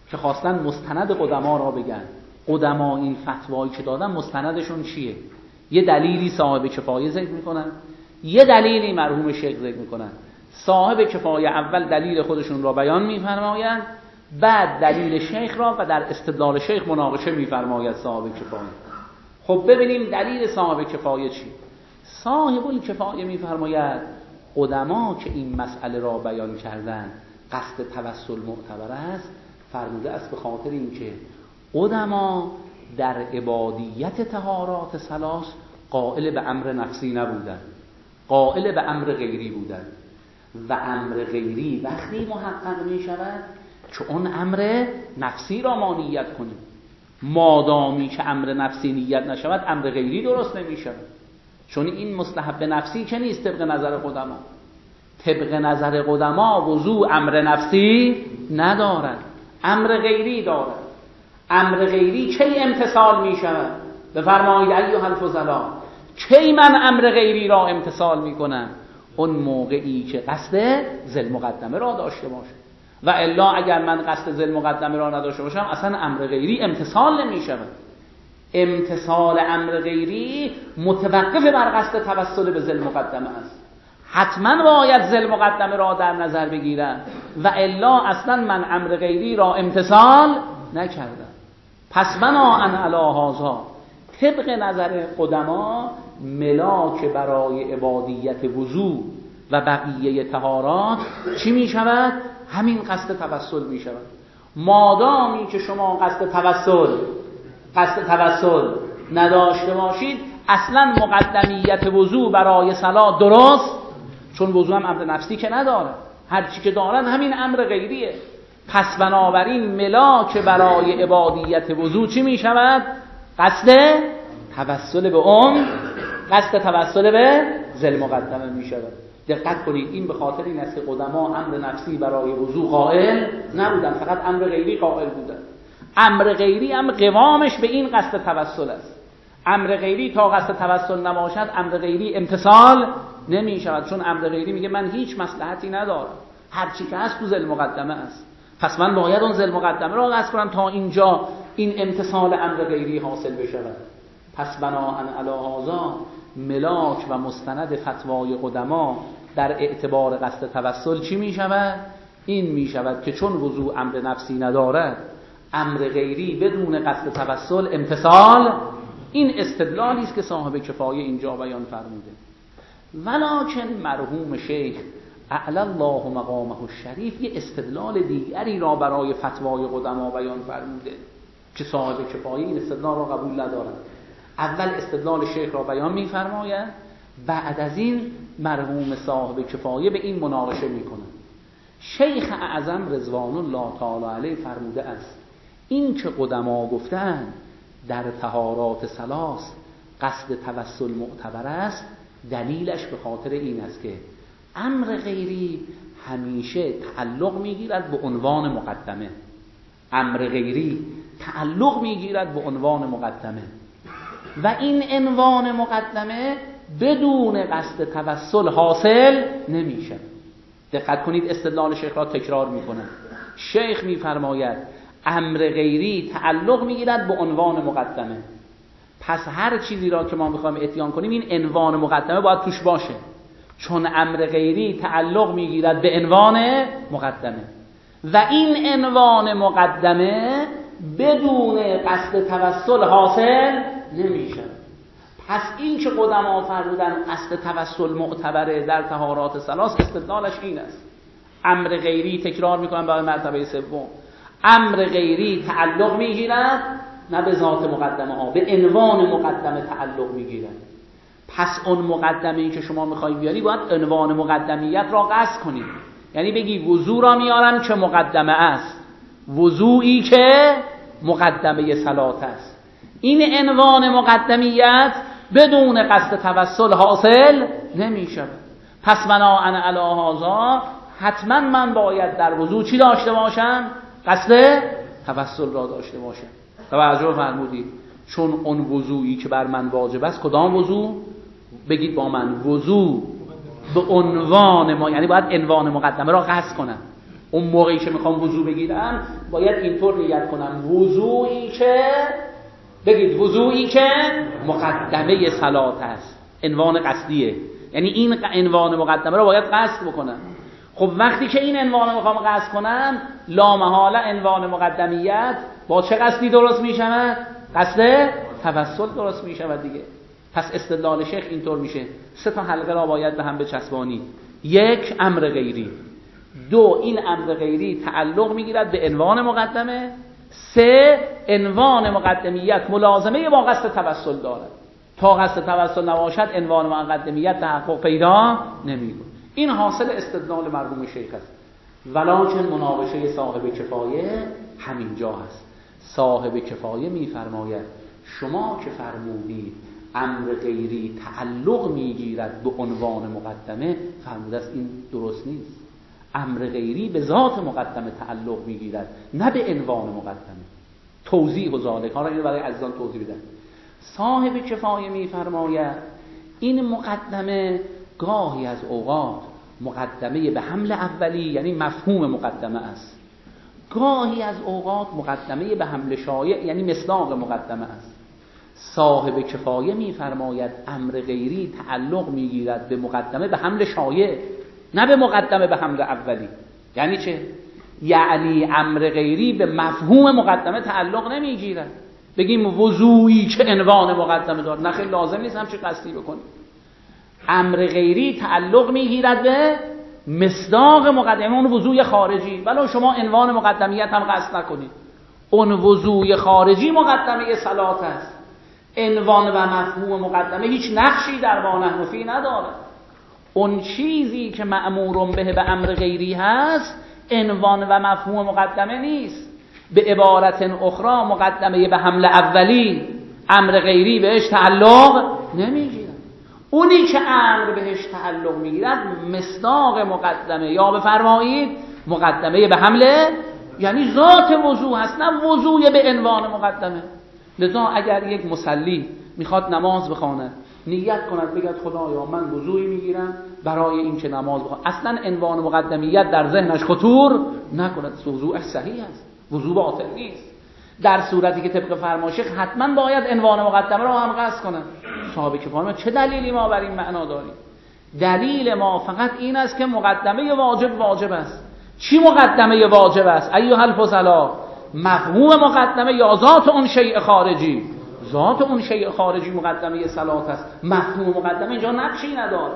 که خواستن مستند قدما را بگن. قدما این فتوایی که دادن مستندشون چیه؟ یه دلیلی صاحب کفایه ذکر میکنن، یه دلیلی مرحوم شیخ ذکر میکنن. صاحب کفایه اول دلیل خودشون را بیان میفرمایند، بعد دلیل شیخ را و در استدلال شیخ مناقشه میفرماید صاحب کفایه. خب ببینیم دلیل صاحب کفایه چی؟ صاحب الکفایه میفرماید قدما که این مسئله را بیان کردن قصد توسل معتبر است، فرموده است به خاطر اینکه قدما در عبادیت طهارات ثلاث قائل به امر نفسی نبودند، قائل به امر غیری بودند و امر غیری وقتی محقق می شود که اون امر نفسی را ما نیت کنیم. مادامی که امر نفسی نیت نشود امر غیری درست نمی شود، چون این مستحب نفسی که نیست طبق نظر قدما. طبق نظر قدما وضوء امر نفسی ندارد، امر غیری دارد. امر غیری کی امتثال می شود؟ بفرمایید ایها الفضلا، کی من امر غیری را امتثال می کنم؟ اون موقعی که قصد ذل مقدمه را داشته باشم، و الا اگر من قصد ذل مقدمه را نداشته باشم اصلا امر غیری امتثال نمی شود. امتثال امر غیری متوقف بر قصد توسل به ذل مقدمه است. حتما باید ذل مقدمه را در نظر بگیرم و الا اصلا من امر غیری را امتثال نکردم. پس بناء علی هذا طبق نظر قدما ملاک برای عبادیت وضو و بقیه طهارات چی می شود؟ همین قصد توسل می شود. مادامی که شما قصد توسل نداشته باشید اصلا مقدمیت وضو برای صلاة درست، چون وضو هم امر نفسی که نداره، هرچی که دارن همین امر غیریه. پس بنابراین ملاک برای عبادیت وضو چی می شود؟ قصد توسل به ذل مقدمه می شود. دقت کنید، این به خاطر این است که قدما امر نفسی برای وضو قائل نبودن، فقط امر غیری قائل بودن. امر غیری هم قوامش به این قصد توسل است. امر غیری تا قصد توسل نباشد امر غیری امتثال نمی شود، چون امر غیری میگه من هیچ مصلحتی ندارم، هر چی که هست تو ذل مقدمه است، پس من باید اون ذل مقدمه را قصد کنم تا اینجا این امتثال امر غیری حاصل بشود. پس بناء علی هذا ملاک و مستند فتوای قدما در اعتبار قصد توسل چی می شود؟ این می شود که چون وضوء امر نفسی ندارد، امر غیری بدون قصد توسل امتثال. این استدلالی است که صاحب کفایه اینجا بیان فرموده. ولکن مرحوم شیخ اعلی الله مقامه الشریف یه استدلال دیگری را برای فتوای قدما بیان فرموده که صاحب کفایه این استدلال را قبول ندارد. اول استدلال شیخ را بیان می‌فرماید، بعد از این مرحوم صاحب کفایه به این مناقشه می‌کند. شیخ اعظم رضوان الله تعالی علیه فرموده است این که قدما گفتند در طهارات ثلاث قصد توسل معتبر است، دلیلش به خاطر این است که امر غیری همیشه تعلق می‌گیرد به عنوان مقدمه. امر غیری تعلق می‌گیرد به عنوان مقدمه و این عنوان مقدمه بدون قصد توسل حاصل نمیشه. دقت کنید، استدلال شیخ را تکرار میکنم. شیخ میفرماید امر غیری تعلق میگیرد به عنوان مقدمه، پس هر چیزی را که ما میخوایم اتیان کنیم این عنوان مقدمه باید توش باشه، چون امر غیری تعلق میگیرد به عنوان مقدمه و این عنوان مقدمه بدون قصد توسل حاصل نمیشه. پس این که قدما فرمودن قصد توسل معتبره در طهارات ثلاث، استدلالش این است. امر غیری، تکرار میکنم برای مرتبه سوم، امر غیری تعلق میگیرد نه به ذات مقدمه ها، به عنوان مقدمه تعلق میگیرد. پس اون مقدمه ای که شما میخوای بیاری باید عنوان مقدمیت را قصد کنید، یعنی بگی وضو را میارم که مقدمه است، وضوئی که مقدمه صلات است. این عنوان مقدمیت بدون قصد توسل حاصل نمیشه. پس بناء علی هذا حتما من باید در وضو چی داشته باشم؟ قصد توسل را داشته باشم. توجه فرمودید؟ چون اون وضوئی که بر من واجب است کدام وضو؟ بگید با من، وضو به عنوان ما، یعنی باید عنوان مقدمه را قصد کنم. اون موقعی که میخوام وضو بگیرم باید اینطور نیت کنم وضوئی که مقدمه صلات است، عنوان قصدیه، یعنی این عنوان مقدمه رو باید قصد بکنم. خب وقتی که این عنوان رو میخوام قصد کنم لامحاله عنوان مقدمیت با چه قصدی درست میشود؟ قصد توسل درست میشود دیگه. پس استدلال شیخ اینطور میشه 3 حلقه را باید به هم بچسبانی. 1 امر غیری، 2 این امر غیری تعلق میگیرد به عنوان مقدمه، 3 عنوان مقدمیت ملازمه با قصد توسل دارد. تا قصد توسل نباشد عنوان مقدمیت تحقق پیدا نمی‌کند. این حاصل استدلال مرحوم شیخ است. ولکن مناقشه صاحب کفایه همینجا است. صاحب کفایه میفرماید شما که فرمودید امر غیری تعلق میگیرد به عنوان مقدمه، فرموده است این درست نیست. امر غیری به ذات مقدمه تعلق میگیرد نه به عنوان مقدمه. توضیح و ذالک ها را اینو برای عزیزان توضیح بدم. صاحب کفایه میفرماید این مقدمه گاهی از اوقات مقدمه به حمل اولی، یعنی مفهوم مقدمه است، گاهی از اوقات مقدمه به حمل شایع، یعنی مصداق مقدمه است. صاحب کفایه میفرماید امر غیری تعلق میگیرد به مقدمه به حمل شایع نه به مقدمه به حمل اولی. یعنی چه؟ یعنی امر غیری به مفهوم مقدمه تعلق نمیگیرد. بگیم وضوئی که عنوان مقدمه دارد، نه خیلی لازم نیست همچین قصدی بکنیم. امر غیری تعلق میگیرد به مصداق مقدمه، اون وضوی خارجی. ولو شما عنوان مقدمیت هم قصد نکنید، اون وضوی خارجی مقدمه صلات است. عنوان و مفهوم مقدمه هیچ نقشی در ما نحن فی نداره. اون چیزی که مأمور به امر غیری هست عنوان و مفهوم مقدمه نیست. به عبارت اخرى مقدمه به حمل اولی امر غیری بهش تعلق نمیگیرد. اونی که امر بهش تعلق میگیرد مصداق مقدمه، یا بفرمایید مقدمه به حمل، یعنی ذات وضو هست نه وضوی به عنوان مقدمه. لذا اگر یک مصلی میخواد نماز بخواند نیت کند بگد خدایا من وضوئی میگیرم برای این که نماز بخوانم، اصلا عنوان مقدمیت در ذهنش خطور نکند، وضوءش صحیح است، وضو باطل نیست. در صورتی که طبق فرمایش حتما باید عنوان مقدمه را هم قصد کنند. صاحب کفایه چه دلیلی ما بر این معنا داریم؟ دلیل ما فقط این است که مقدمه واجب است. چی مقدمه واجب است ایها الفضلا؟ مفهوم مقدمه یا ذات اون شیء خارجی؟ ذات اون شیء خارجی مقدمه صلات است. مفهوم مقدمه اینجا نقشی نداره.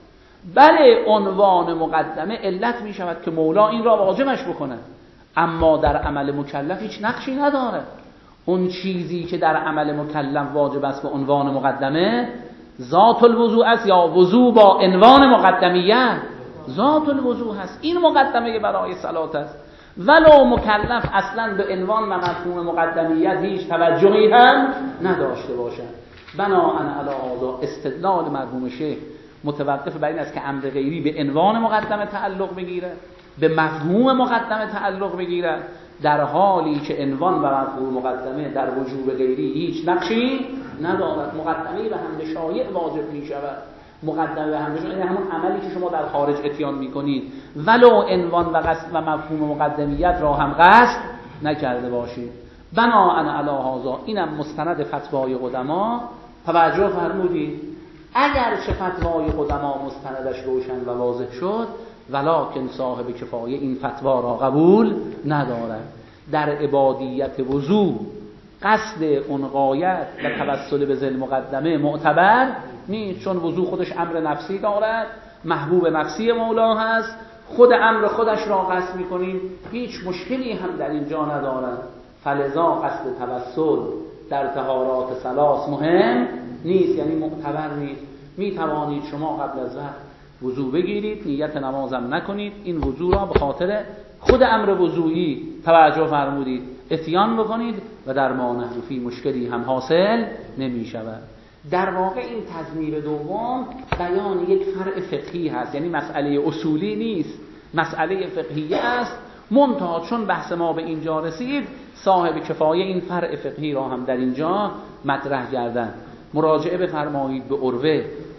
بله عنوان مقدمه علت می شود که مولا این را واجبش بکنه، اما در عمل مکلف هیچ نقشی نداره. اون چیزی که در عمل مکلف واجب است به عنوان مقدمه ذات الوضوء است، یا وضوء با عنوان مقدمیت ذات الوضوء هست. این مقدمه برای صلات است. ولو مکلف اصلا به عنوان و مفهوم مقدمیت هیچ توجهی هم نداشته باشد. بناءً علی هذا استدلال مرحوم شیخ متوقف بر این است که امر غیری به عنوان مقدمه تعلق بگیره، به مفهوم مقدمه تعلق بگیره، در حالی که عنوان و مفهوم مقدمه در وجوب غیری هیچ نقشی ندارد. مقدمه به حمل شایع واجب می شود. مقدمه به حمل شایع همون عملی که شما در خارج اتیان می کنید ولو عنوان و قصد و مفهوم مقدمیت را هم قصد نکرده باشید. بناءً علی هذا اینم مستند فتوای قدما. توجه فرمودید اگر چه فتوای قدما مستندش روشن و واضح شد، ولکن صاحب کفایه این فتوا را قبول ندارد. در عبادیت وضو قصد اون غایت و توسل به ذل مقدمه معتبر نیست، چون وضو خودش امر نفسی دارد، محبوب نفسی مولا هست، خود امر خودش را قصد می‌کنیم، هیچ مشکلی هم در اینجا ندارد. فلذا قصد توسل در طهارات ثلاث مهم نیست، یعنی معتبر نیست. میتوانید شما قبل از وقت وضو بگیرید، نیت نمازم نکنید، این وضو را به خاطر خود امر وضویی توجه فرمودید اتیان بکنید و در ما نحن فی مشکلی هم حاصل نمی شود. در واقع این تضمیر دوم بیان یک فرع فقهی هست، یعنی مسئله اصولی نیست، مسئله فقهی است. منتها چون بحث ما به اینجا رسید صاحب کفایه این فرع فقهی را هم در اینجا مطرح کردن. مراجعه بفرمایید به عروه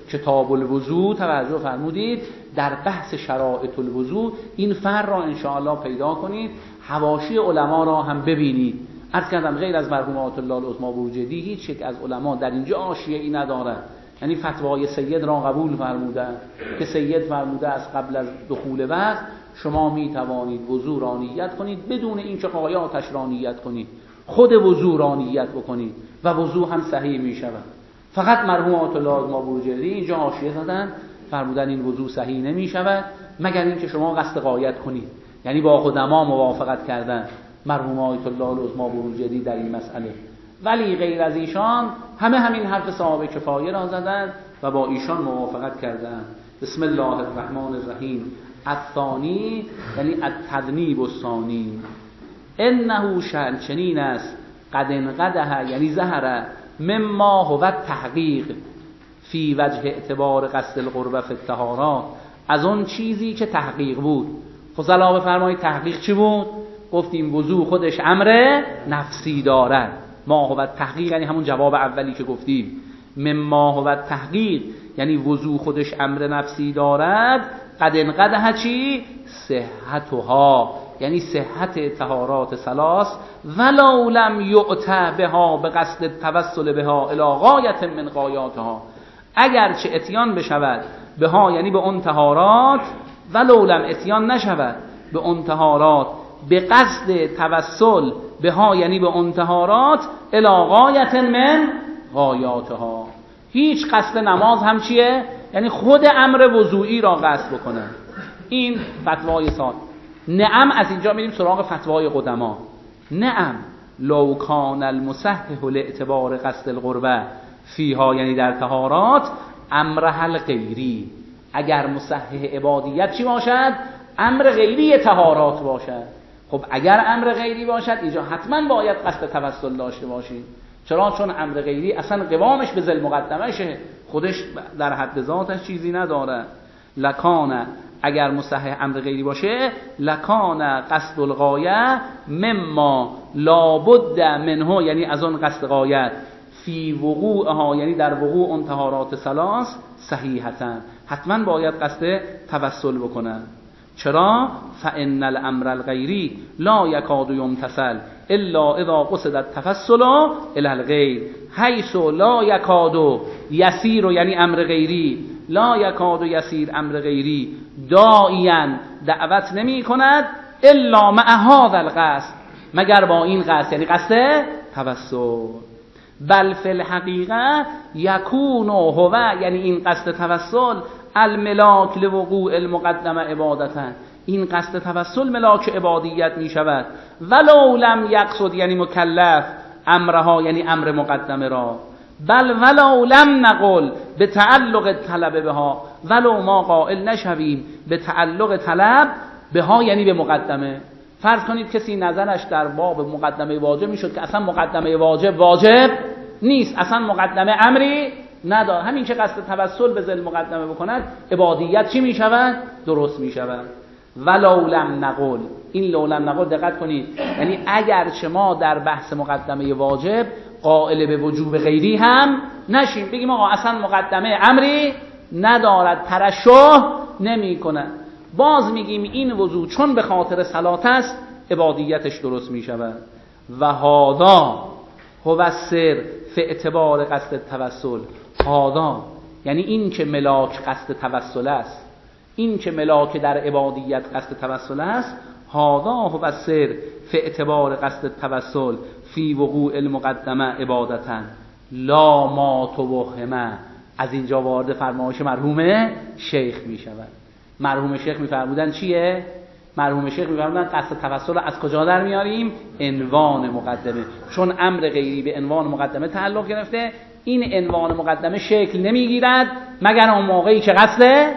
کتاب الوضو توجه فرمودید در بحث شرائط الوضو این فر را انشاءالله پیدا کنید، حواشی علما را هم ببینید. عرض کردم غیر از مرحوم آیت الله العظمی بروجردی هیچ یک از علما در اینجا حاشیه ای ندارد. یعنی فتوای سید را قبول فرمودند که سید فرموده از قبل از دخول وقت شما می توانید وضو را نیت کنید بدون اینکه غایاتش را نیت کنید، خود وضو را نیت بکنید و وضو هم صحیح می شود. فقط مرحوم آیت الله العظمی بروجردی اینجا حاشیه زدن فرمودن این وضو صحیح نمی شود مگر اینکه شما قصد غایت کنید، یعنی با قدما موافقت کردن مرحوم آیت الله العظمی بروجردی در این مسئله. ولی غیر از ایشان همین حرف صحابه کفایه را زدند و با ایشان موافقت کردند. بسم الله الرحمن الرحیم. الثانی یعنی التذنیب الثانی، انه شأن چنین است قد انقدح یعنی ظهر مما هو التحقیق فی وجه اعتبار قصد القربه فی الطهارات، از اون چیزی که تحقیق بود. فضلا بفرمایید تحقیق چی بود؟ گفتیم وضو خودش امر نفسی دارد. ما هو التحقیق یعنی همون جواب اولی که گفتیم. مما هو التحقیق یعنی وضو خودش امر نفسی دارد. قد انقدح چی؟ صحتها یعنی صحت طهارات ثلاث ولو لم یؤت بها به قصد التوسل بها الی غایة من غایاتها، اگرچه اتیان بشود بها یعنی به اون طهارات، ولو لم اتیان نشود به اون طهارات به قصد توسل بها یعنی به اون طهارات الی غایة من غایاتها. هیچ قصد نماز هم چیه؟ یعنی خود امر وضوئی را قصد بکنن. این فتوای سال. نعم از اینجا میریم سراغ فتوای قدما. نعم لو کان المصحح لاعتبار قصد القربه فیها یعنی در طهارات امر غیری، اگر مصحح عبادیت چی باشد؟ امر غیری طهارات باشد. خب اگر امر غیری باشد اینجا حتما باید قصد توسل داشته باشید. چرا؟ چون امر غیری اصلا قوامش به ذل مقدمشه، خودش در حد ذاتش چیزی نداره. لکان اگر مصحح امر غیری باشه لکان قصد الغایه مما لابد منه یعنی از اون قصد غایت فی وقوعها یعنی در وقوع اون طهارات ثلاث صحیحتا حتما باید قصد توسل بکنن. چرا؟ فان الامر الغیری لا یکاد یمتثل الا اذا قصد التفصل الی الغیر حیث لا یکاد یسیر یعنی امر غیری، لا یکاد یسیر امر غیری داعیا دعوت نمی کند الا مع هذا القصد مگر با این قصد یعنی قصد توسل. بل فی الحقیقه یکون هو یعنی این قصد توسل الملاک لوقوع المقدمه عبادتا، این قصد توسل ملاک عبادیت می شود. ولو لم یقصد یعنی مکلف امرها یعنی امر مقدمه را، بل ولو لم نقل به تعلق طلب بها، ولو ما قائل نشویم به تعلق طلب بها یعنی به مقدمه. فرض کنید کسی نظرش در باب مقدمه واجب میشد که اصلا مقدمه واجب نیست، اصلا مقدمه امری نداره، همین که قصد توسل به ذل مقدمه بکند عبادیت چی میشود؟ درست میشود. ولو لم نقل، این لو لم نقل دقت کنید یعنی اگر ما در بحث مقدمه واجب قائل به وجوب غیری هم نشیم، بگیم آقا اصلا مقدمه امری ندارد ترشح نمی کند، باز میگیم این وضو چون به خاطر صلات است عبادیتش درست می شود. و هادا هو السر فی اعتبار قصد توسل، هادا یعنی این که ملاک قصد توسل است، این که ملاک در عبادیت قصد توسل است، هادا هو السر فی اعتبار قصد توسل فی وقوع المقدمه عبادتا لا ما توهمه. از اینجا وارد فرمایش مرحوم شیخ می شود. مرحوم شیخ می فرمودن چیه؟ مرحوم شیخ می فرمودن قصد توسل از کجا در میاریم؟ عنوان مقدمه، چون امر غیری به عنوان مقدمه تعلق گرفته، این عنوان مقدمه شکل نمیگیرد مگر اون موقعی که قصد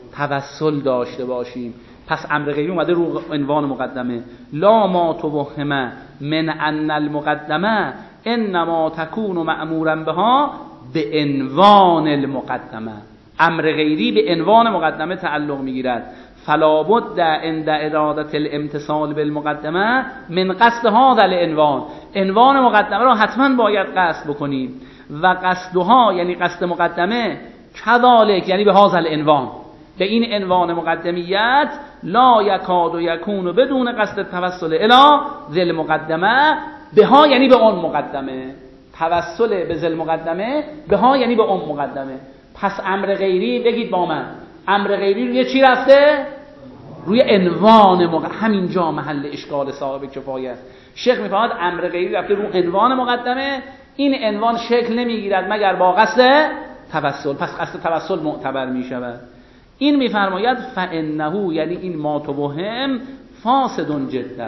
توسل داشته باشیم. پس امر غیری اومده رو عنوان مقدمه. لا ما توهمه من ان المقدمه انما تكون مأمورا بها به عنوان المقدمه، امر غیری به عنوان مقدمه تعلق میگیرد. فلا بد عند اراده الامتثال بالمقدمه من قصد هذا العنوان، عنوان مقدمه را حتما باید قصد بکنیم. و قصدها یعنی قصد مقدمه کذالک یعنی به هذا العنوان، به این عنوان مقدمیت، لا یکاد و یکون بدون قصد توسل الی ذل مقدمه، به ها یعنی به اون مقدمه، توسل به ذل مقدمه، به ها یعنی به اون مقدمه. پس امر غیری، بگید با من، امر غیری روی چی رفته؟ روی عنوان همینجا محل اشکال صاحب کفایت. شیخ میفرماید امر غیری رفته رو عنوان مقدمه، این عنوان شکل نمیگیرد مگر با قصد توسل، پس قصد توسل معتبر میشود. این میفرماید فانه یعنی این ما توهم فاسد جدا.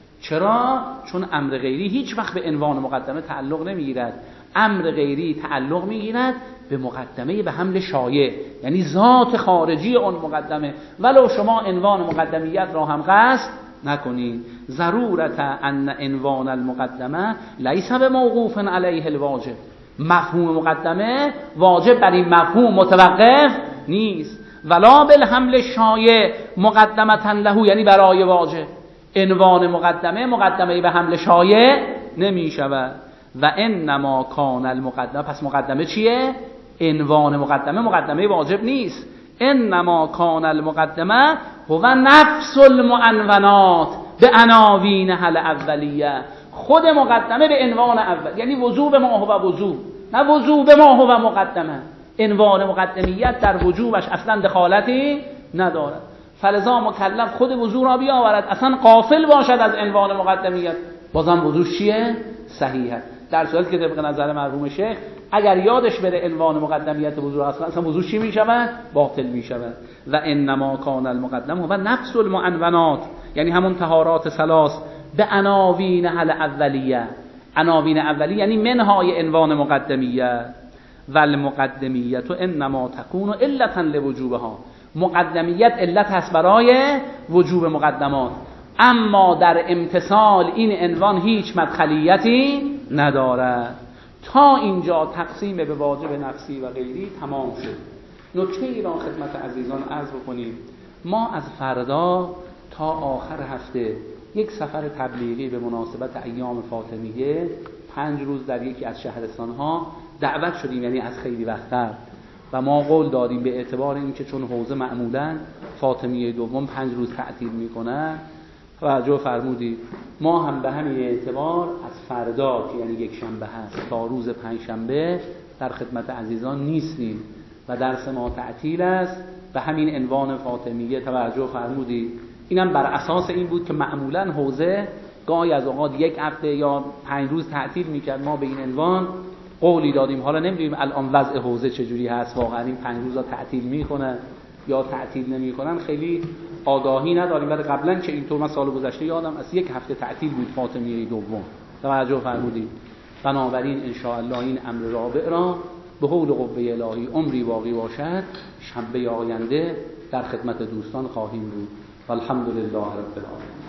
چرا؟ چون امر غیری هیچ وقت به عنوان مقدمه تعلق نمیگیرد. امر غیری تعلق میگیرد به مقدمه به حمل شایع، یعنی ذات خارجی اون مقدمه، ولو شما عنوان مقدمیت را هم قصد نکنید. ضرورت ان عنوان المقدمه لیس بموقوف علیه الواجب، مفهوم مقدمه واجب بر این مفهوم متوقف نیست. ولا بالحمل شایع مقدمتا له یعنی برای واجب، عنوان مقدمه مقدمه به حمل شایع نمی شود. و انما کان المقدمه، پس مقدمه چیه؟ عنوان مقدمه مقدمه واجب نیست. انما کان المقدمه هو نفس المعنونات به عناوین هل اولیه، خود مقدمه به عنوان اول، یعنی وضوع ما هو وضوع، نه وضوع به ما هو مقدمه. عنوان مقدمیت در وجوبش اصلا دخالتی ندارد، فلذا مکلف خود وضوع را بیاورد، اصلا غافل باشد از عنوان مقدمیت، بازم وضوع چیه؟ صحیحه. در صورتی که طبق نظر مرحوم شیخ اگر یادش بره عنوان مقدمیت وضوع اصلا وضوع چی میشود؟ باطل میشود. و انما کان المقدم هو نفس المعنونات، یعنی همون طهارات ثلاث به عناوین هل اولیه، عناوین اولیه یعنی منهای عنوان مقدمیه. و المقدمیت انما تکون علتا لوجوبها، مقدمیت علت هست برای وجوب مقدمات، اما در امتثال این عنوان هیچ مدخلیتی ندارد. تا اینجا تقسیم به واجب نفسی و غیری تمام شد. نکته ای را خدمت عزیزان عرض بکنیم، ما از فردا تا آخر هفته یک سفر تبلیغی به مناسبت ایام فاطمیه 5 روز در یکی از شهرستانها دعوت شدیم، یعنی از خیلی وقت‌تر، و ما قول دادیم به اعتبار اینکه چون حوزه معمولاً فاطمیه دوم 5 روز تعطیل میکنه، توجه فرمودید، ما هم به همین اعتبار از فردا که یعنی یک شنبه هست تا روز 5 شنبه در خدمت عزیزان نیستیم و درس ما تعطیل است به همین عنوان فاطمیه. توجه فرمودید. اینم بر اساس این بود که معمولاً حوزه گاهی از اوقات 1 هفته یا 5 روز تعطیل میکرد، ما به این عنوان قولی دادیم. حالا نمیدونیم الان وضع حوزه چجوری هست، واقعا این 5 روزا تعطیل میکنه یا تعطیل نمیکنن خیلی آگاهی نداریم، ولی قبلا که اینطور من سال گذشته یادم از 1 هفته تعطیل بود فاطمیه دوم. توجه فرمودید. بنابراین ان شاء الله این امر رابع را به حول قوه الهی عمری باقی باشد شنبه آینده در خدمت دوستان خواهیم بود. والحمدلله رب العالمین.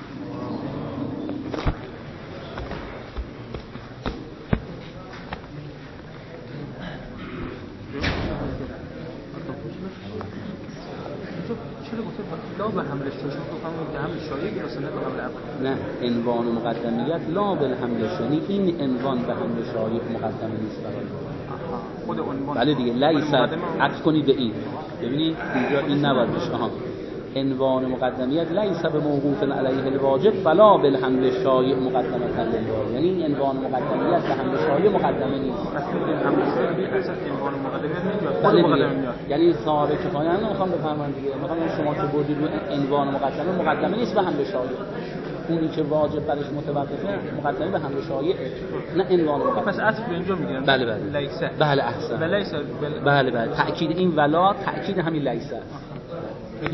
لا به حمل شایع گفتم که حمل شایع درسته، نه به حمل اول. نه، عنوان مقدمیت لا بالحمل شایع، این عنوان به حمل شایع مقدمه نیست برای خود عنوان. بله دیگه، لیس عطف کنید به این، ببینید اینجا این نباید بشه. عنوان مقدمیت لیس به موقوف علیه الواجب ولا بالحمل شایع مقدمه للواجب، یعنی این عنوان مقدمیت به حمل شایع مقدمه نیست. اصلا حمل شایع اساس عنوان مقدمیت نمیاد، خود بله مقدمیت. یعنی صاحب کفایه نمیخوام بفرمایید دیگه، میخوام شما که بردید عنوان مقدمه نیست به حمل شایع، اونی که واجب برش متوقفه مقدمه به حمل شایع، نه عنوان مقدمه. پس عطف به اینجا میگیرن. بله بله. لیس. بله احسن. لیس. بله بله. تأکید این ولا تأکید همین لیس.